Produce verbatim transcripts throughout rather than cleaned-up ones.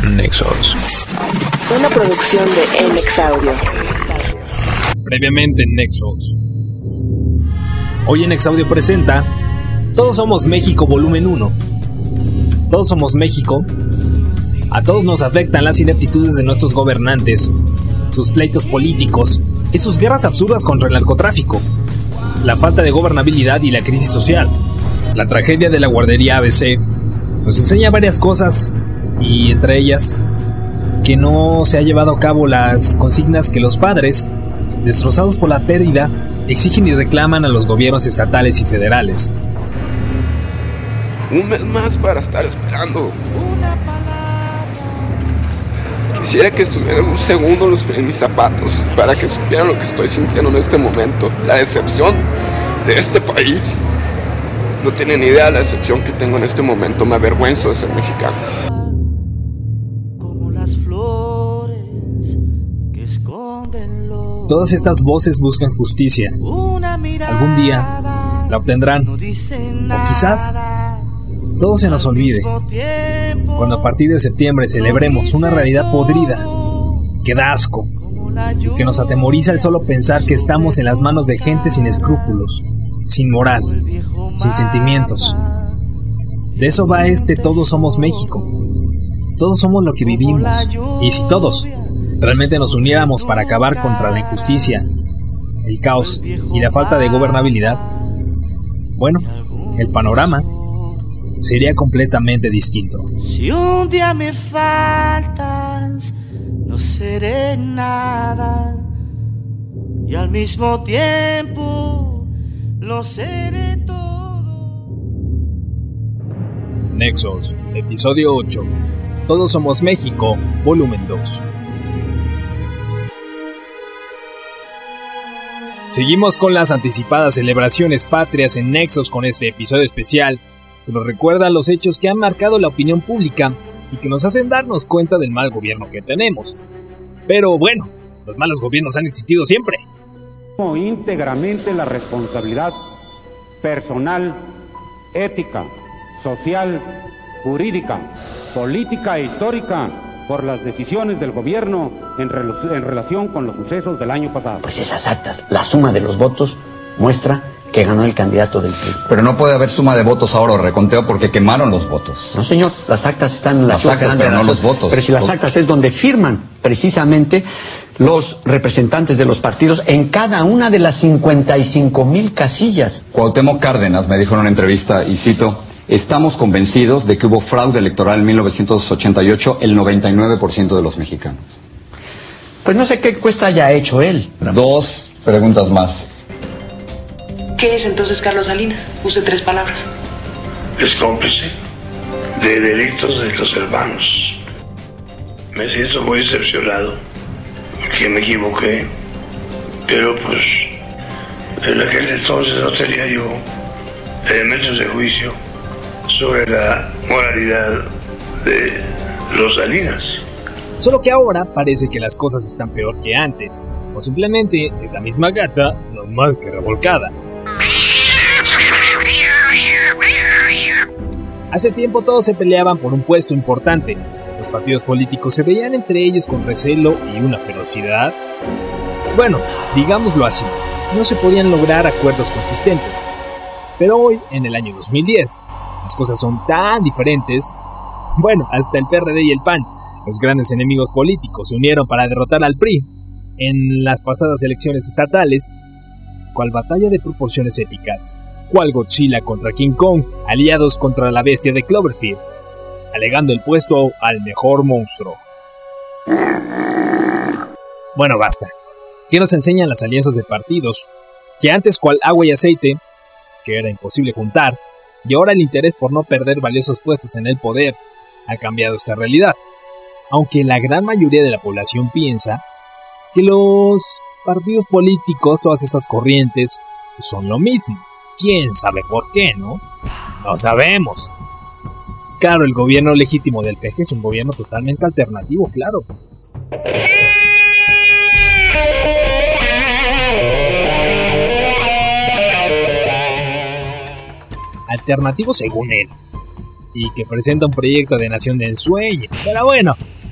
Nexos. Una producción de Enex Audio. Previamente en Nexos. Hoy Enex Audio presenta Todos Somos México Volumen uno. Todos somos México. A todos nos afectan las ineptitudes de nuestros gobernantes, sus pleitos políticos y sus guerras absurdas contra el narcotráfico, la falta de gobernabilidad y la crisis social. La tragedia de la guardería A B C nos enseña varias cosas, y entre ellas que no se ha llevado a cabo las consignas que los padres, destrozados por la pérdida, exigen y reclaman a los gobiernos estatales y federales. Un mes más para estar esperando. Quisiera que estuvieran un segundo en mis zapatos para que supieran lo que estoy sintiendo en este momento. La decepción de este país. No tienen ni idea de la decepción que tengo en este momento. Me avergüenzo de ser mexicano. Todas estas voces buscan justicia. Algún día la obtendrán. O quizás todo se nos olvide. Cuando a partir de septiembre celebremos una realidad podrida, que da asco, y que nos atemoriza el solo pensar que estamos en las manos de gente sin escrúpulos, sin moral, sin sentimientos. De eso va este Todos Somos México. Todos somos lo que vivimos. Y si todos realmente nos uniéramos para acabar contra la injusticia, el caos y la falta de gobernabilidad, bueno, el panorama sería completamente distinto. Si un día me faltas, no seré nada, y al mismo tiempo lo seré todo. Nexos, episodio ocho. Todos Somos México, volumen dos. Seguimos con las anticipadas celebraciones patrias en Nexos con este episodio especial que nos recuerda los hechos que han marcado la opinión pública y que nos hacen darnos cuenta del mal gobierno que tenemos. Pero bueno, los malos gobiernos han existido siempre. Íntegramente la responsabilidad personal, ética, social, jurídica, política e histórica por las decisiones del gobierno en, rel- en relación con los sucesos del año pasado. Pues esas actas, la suma de los votos muestra que ganó el candidato del P R I. Pero no puede haber suma de votos ahora o reconteo porque quemaron los votos. No, señor, las actas están en la Las actas, pero no los votos. Pero si las actas es donde firman precisamente los representantes de los partidos en cada una de las cincuenta y cinco mil casillas. Cuauhtémoc Cárdenas me dijo en una entrevista, y cito: estamos convencidos de que hubo fraude electoral en mil novecientos ochenta y ocho el noventa y nueve por ciento de los mexicanos. Pues no sé qué encuesta haya hecho él. Dos preguntas más. ¿Qué es entonces Carlos Salinas? Use tres palabras. Es cómplice de delitos de los hermanos. Me siento muy decepcionado, que me equivoqué, pero pues en aquel entonces no tenía yo elementos de juicio sobre la moralidad de los Salinas. Solo que ahora parece que las cosas están peor que antes, o simplemente es la misma gata, no más que revolcada. Hace tiempo todos se peleaban por un puesto importante. Los partidos políticos se veían entre ellos con recelo y una ferocidad. Bueno, digámoslo así, no se podían lograr acuerdos consistentes. Pero hoy, en el año dos mil diez, las cosas son tan diferentes. Bueno, hasta el P R D y el P A N, los grandes enemigos políticos, se unieron para derrotar al P R I en las pasadas elecciones estatales. Cual batalla de proporciones épicas, cual Godzilla contra King Kong, aliados contra la bestia de Cloverfield, alegando el puesto al mejor monstruo. Bueno, basta. ¿Qué nos enseñan las alianzas de partidos? Que antes cual agua y aceite, que era imposible juntar, y ahora el interés por no perder valiosos puestos en el poder ha cambiado esta realidad. Aunque la gran mayoría de la población piensa que los partidos políticos, todas esas corrientes, son lo mismo. ¿Quién sabe por qué, no? No sabemos. Claro, el gobierno legítimo del P G es un gobierno totalmente alternativo, claro. Alternativo según él. Y que presenta un proyecto de nación del sueño. Pero bueno,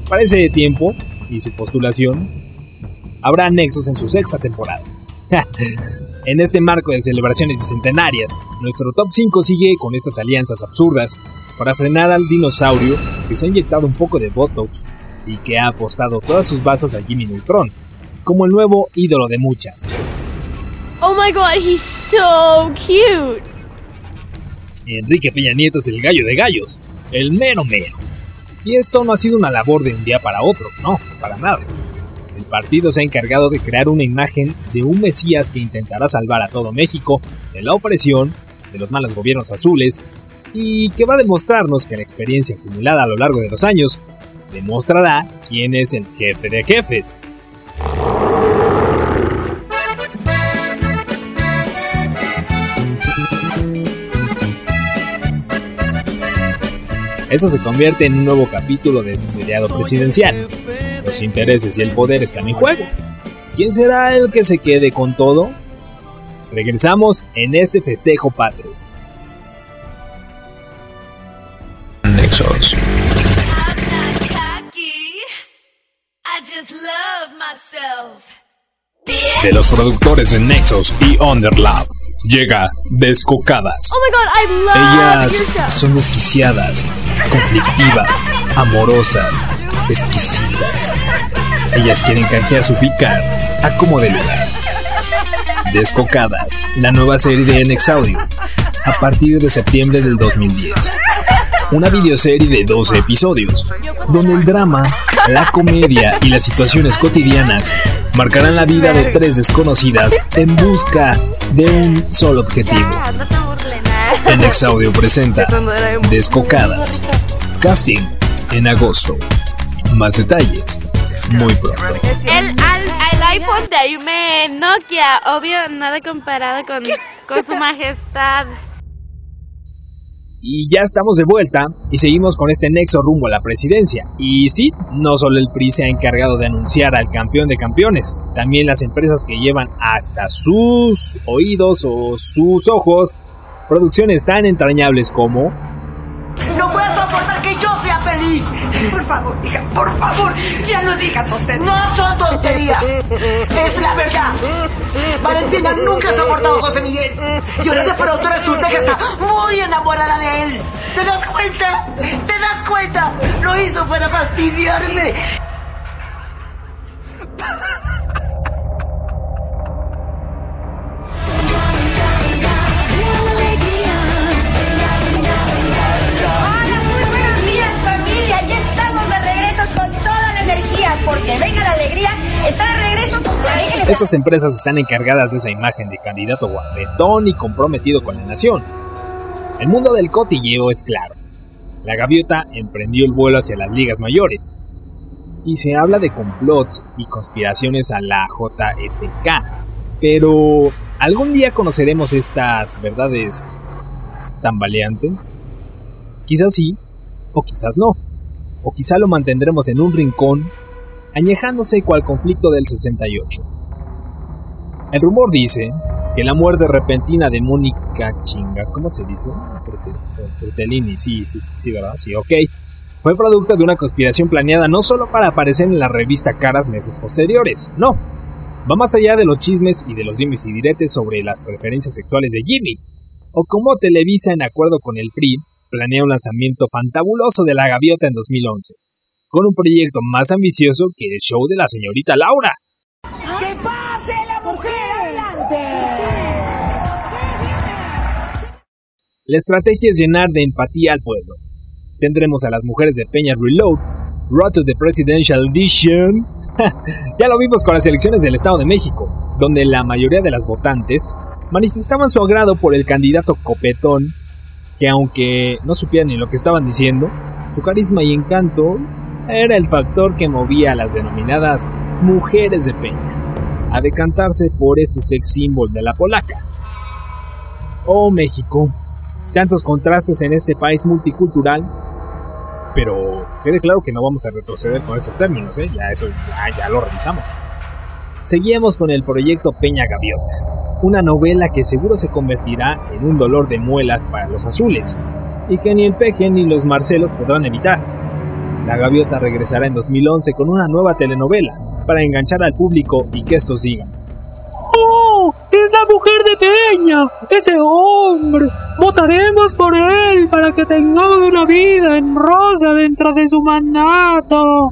Para ese tiempo y su postulación, habrá nexos en su sexta temporada. En este marco de celebraciones bicentenarias, nuestro top cinco sigue con estas alianzas absurdas para frenar al dinosaurio que se ha inyectado un poco de Botox y que ha apostado todas sus bazas a Jimmy Neutron, como el nuevo ídolo de muchas. Oh my god, he's so cute. Enrique Peña Nieto es el gallo de gallos, el mero mero. Y esto no ha sido una labor de un día para otro, no, para nada. El partido se ha encargado de crear una imagen de un mesías que intentará salvar a todo México de la opresión, de los malos gobiernos azules, y que va a demostrarnos que la experiencia acumulada a lo largo de los años demostrará quién es el jefe de jefes. Eso se convierte en un nuevo capítulo de este seriado presidencial. Los intereses y el poder están en juego. ¿Quién será el que se quede con todo? Regresamos en este festejo patrio. Nexos. De los productores de Nexos y Underlab, llega Descocadas. Oh my god, I love Ellas son desquiciadas, conflictivas, amorosas, exquisitas. Ellas quieren canjear su picar a como de lugar. Descocadas, la nueva serie de N X Audio, a partir de septiembre del dos mil diez. Una videoserie de doce episodios, donde el drama, la comedia y las situaciones cotidianas marcarán la vida de tres desconocidas en busca de un solo objetivo. N X Audio presenta Descocadas. Casting en agosto. Más detalles muy pronto. El, al, el iPhone de Ayume Nokia, obvio, nada comparado con, con su majestad. Y ya estamos de vuelta y seguimos con este nexo rumbo a la presidencia. Y sí, no solo el P R I se ha encargado de anunciar al campeón de campeones, también las empresas que llevan hasta sus oídos o sus ojos producciones tan entrañables como... ¡No puedo soportar que yo sea feliz! Por favor, hija, por favor, ya no digas tonterías. No son tonterías, es la verdad. Valentina nunca soportó a José Miguel y ahora de pronto resulta que está muy enamorada de él. ¿Te das cuenta? ¿Te das cuenta? Lo hizo para fastidiarme. Porque venga la alegría, está de regreso. Estas empresas están encargadas de esa imagen de candidato guapetón y comprometido con la nación. El mundo del cotilleo es claro. La gaviota emprendió el vuelo hacia las ligas mayores. Y se habla de complots y conspiraciones a la J F K. Pero, ¿algún día conoceremos estas verdades tambaleantes? Quizás sí, o quizás no. O quizá lo mantendremos en un rincón, añejándose cual conflicto del sesenta y ocho. El rumor dice que la muerte repentina de Mónica Chinga, ¿cómo se dice? Bertellini, sí, sí, sí, ¿verdad? Sí, ok. Fue producto de una conspiración planeada no solo para aparecer en la revista Caras meses posteriores, no. Va más allá de los chismes y de los dimes y diretes sobre las preferencias sexuales de Jimmy, o como Televisa, en acuerdo con el P R I, planea un lanzamiento fantabuloso de La Gaviota en dos mil once, con un proyecto más ambicioso que el show de la señorita Laura. ¡Que pase la mujer adelante! La estrategia es llenar de empatía al pueblo. Tendremos a las mujeres de Peña Reload, Road to the Presidential Edition. Ya lo vimos con las elecciones del Estado de México, donde la mayoría de las votantes manifestaban su agrado por el candidato copetón, que aunque no supieran ni lo que estaban diciendo, su carisma y encanto era el factor que movía a las denominadas mujeres de Peña a decantarse por este sex symbol de la polaca. Oh México, tantos contrastes en este país multicultural, pero quede claro que no vamos a retroceder con estos términos, ¿eh? Ya eso ya, ya lo revisamos. Seguimos con el proyecto Peña Gaviota, una novela que seguro se convertirá en un dolor de muelas para los azules, y que ni el Peje ni los Marcelos podrán evitar. La Gaviota regresará en dos mil once con una nueva telenovela para enganchar al público y que estos digan: ¡Oh! ¡Es la mujer de Peña! ¡Ese hombre! ¡Votaremos por él para que tengamos una vida en rosa dentro de su mandato!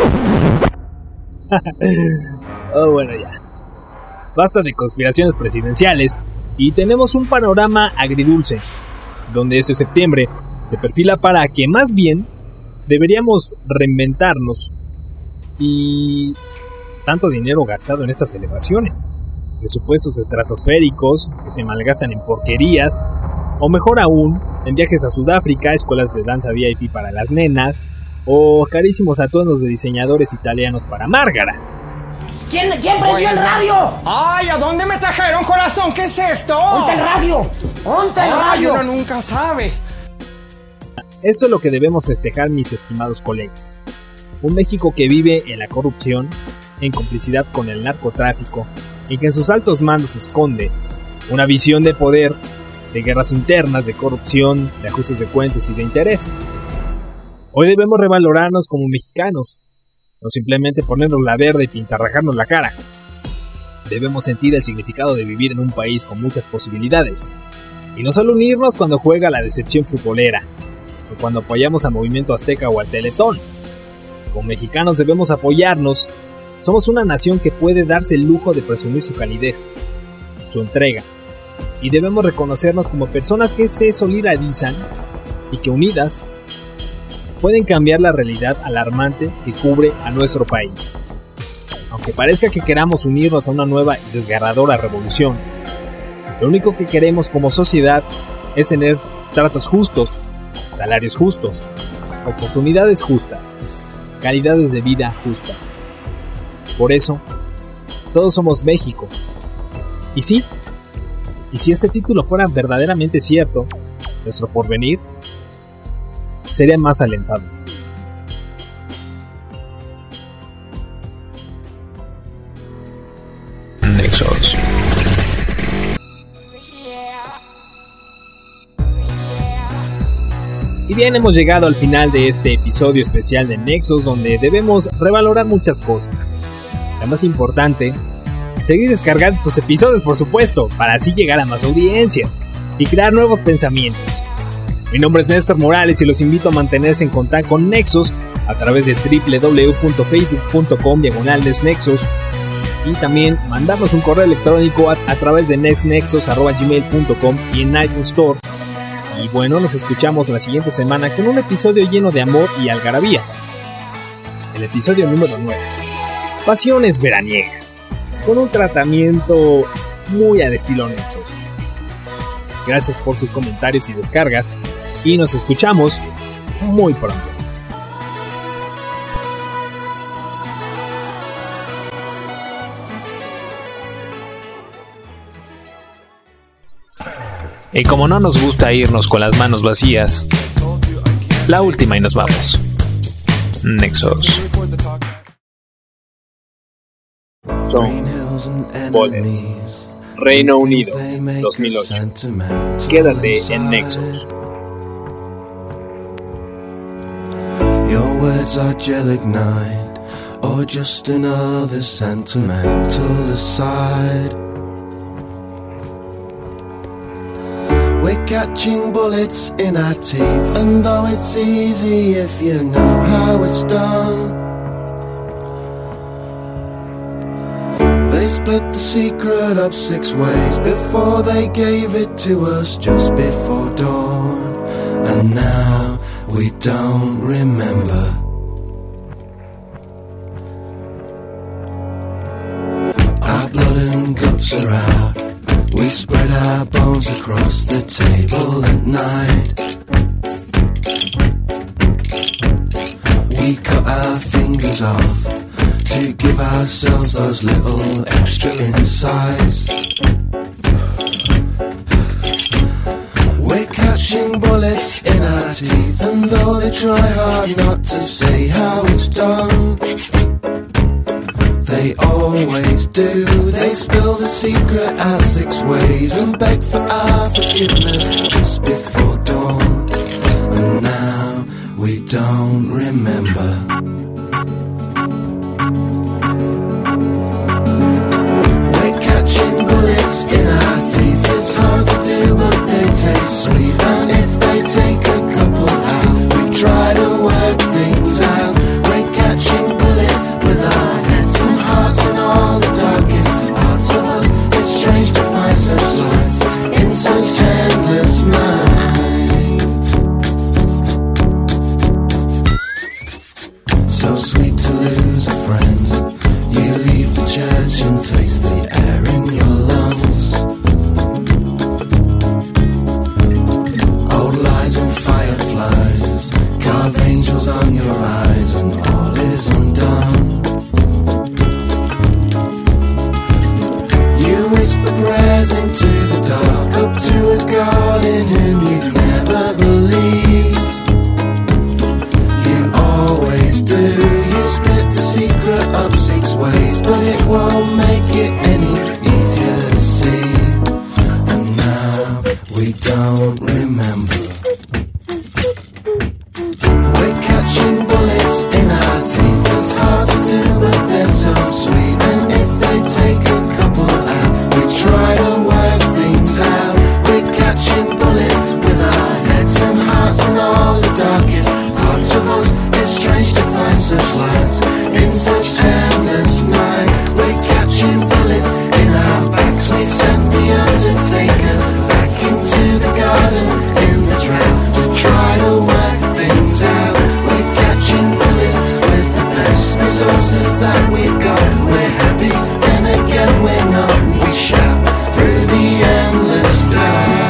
Oh, bueno, ya. Basta de conspiraciones presidenciales y tenemos un panorama agridulce, donde este septiembre se perfila para que más bien deberíamos reinventarnos y tanto dinero gastado en estas celebraciones, presupuestos estratosféricos que se malgastan en porquerías, o mejor aún, en viajes a Sudáfrica, escuelas de danza V I P para las nenas, o carísimos atuendos de diseñadores italianos para Márgara. ¿Quién, ¿Quién prendió el radio? ¡Ay! ¿A dónde me trajeron, corazón? ¿Qué es esto? ¡Ponte el radio! ¡Ponte el radio! Uno nunca sabe. Esto es lo que debemos festejar, mis estimados colegas. Un México que vive en la corrupción, en complicidad con el narcotráfico, y que en sus altos mandos se esconde una visión de poder, de guerras internas, de corrupción, de ajustes de cuentas y de interés. Hoy debemos revalorarnos como mexicanos, no simplemente ponernos la verde y pintarrajarnos la cara. Debemos sentir el significado de vivir en un país con muchas posibilidades, y no solo unirnos cuando juega la decepción futbolera, o cuando apoyamos a Movimiento Azteca o al Teletón. Como mexicanos debemos apoyarnos. Somos una nación que puede darse el lujo de presumir su calidez, su entrega, y debemos reconocernos como personas que se solidarizan y que unidas pueden cambiar la realidad alarmante que cubre a nuestro país. Aunque parezca que queramos unirnos a una nueva y desgarradora revolución, lo único que queremos como sociedad es tener tratos justos, salarios justos, oportunidades justas, calidades de vida justas. Por eso, todos somos México. Y sí, y si este título fuera verdaderamente cierto, nuestro porvenir sería más alentador. Nexos. Y bien, hemos llegado al final de este episodio especial de Nexos, donde debemos revalorar muchas cosas. La más importante, seguir descargando estos episodios, por supuesto, para así llegar a más audiencias y crear nuevos pensamientos. Mi nombre es Néstor Morales y los invito a mantenerse en contacto con Nexos a través de doble u doble u doble u punto facebook punto com diagonal Nexos y también mandarnos un correo electrónico a, a través de nexnexos arroba gmail punto com y en iTunes Store. Y bueno, nos escuchamos la siguiente semana con un episodio lleno de amor y algarabía. El episodio número nueve. Pasiones veraniegas, con un tratamiento muy al estilo Nexos. Gracias por sus comentarios y descargas, y nos escuchamos muy pronto. Y como no nos gusta irnos con las manos vacías, la última y nos vamos. Nexos. Son Bullets, Reino Unido, dos mil ocho. Quédate en Nexos. Your words are gelignite, or just another sentimental aside. We're catching bullets in our teeth, and though it's easy if you know how it's done, they split the secret up six ways before they gave it to us just before dawn. And now we don't remember. Our blood and guts are out. We spread our bones across the table at night. We cut our fingers off to give ourselves those little extra insides. We're catching bullets in our teeth, and though they try hard not to say how it's done, they always do. They spill the secret out six ways and beg for our forgiveness just before dawn. And now we don't remember. We're catching bullets in our teeth. It's hard to do, but they taste sweet. And if they take a couple out, we try to work things out. We're catching bullets with our heads and hearts and all the darkest parts of us. It's strange to find such lights in such endless nights. So sweet to lose a friend. You leave the church and taste the air in your lungs. Old lies and fireflies carve angels on your eyes, and all is undone. You whisper prayers into the dark, up to a God in whom you've never believed. You always do. You split the secret up six ways, but it won't make it any easier to see. And now we don't remember. We're catching bullets in our teeth. It's hard to do, but they're so sweet. And if they take a couple out, we try to work things out. We're catching bullets with our heads and hearts and all the darkest parts of us. It's strange to find such lights in such endless night. We're catching bullets in our backs. We sent the undertaker back into the garden in the drought to try to work things out. We're catching bullets with the best resources that we've got. We're happy, then again we're not. We shout through the endless doubt.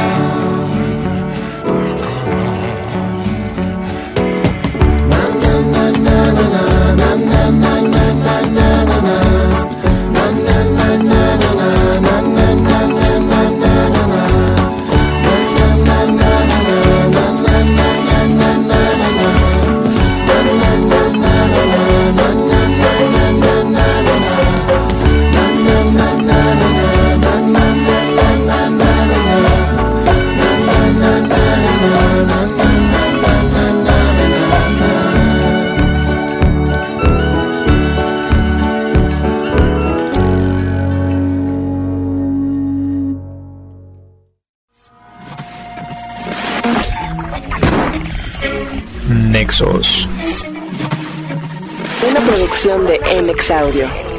Nexos. Una producción de N X Audio.